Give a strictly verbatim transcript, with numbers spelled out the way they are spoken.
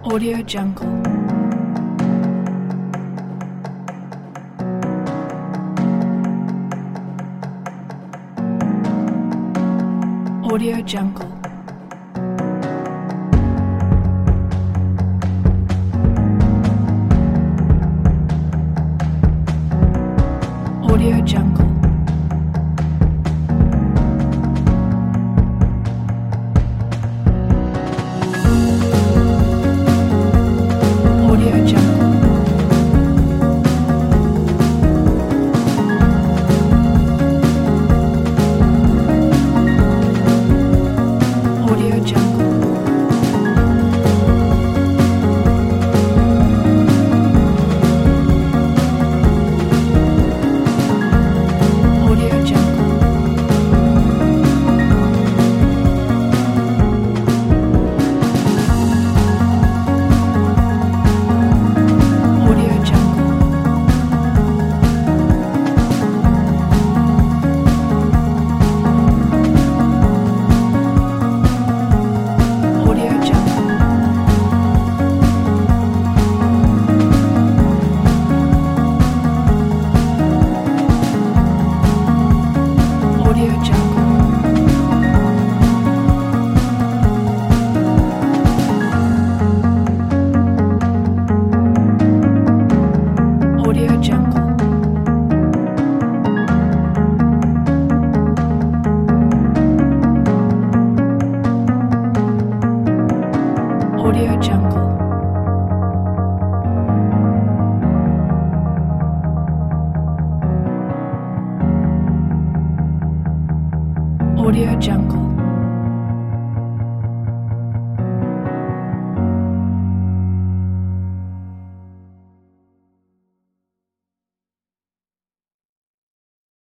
Audio Jungle. Audio Jungle. Audio Jungle. Audio Jungle. Audio Jungle. Audio Jungle. Audio Jungle. Audio Jungle. Audio Jungle. Audio Jungle. Audio Jungle.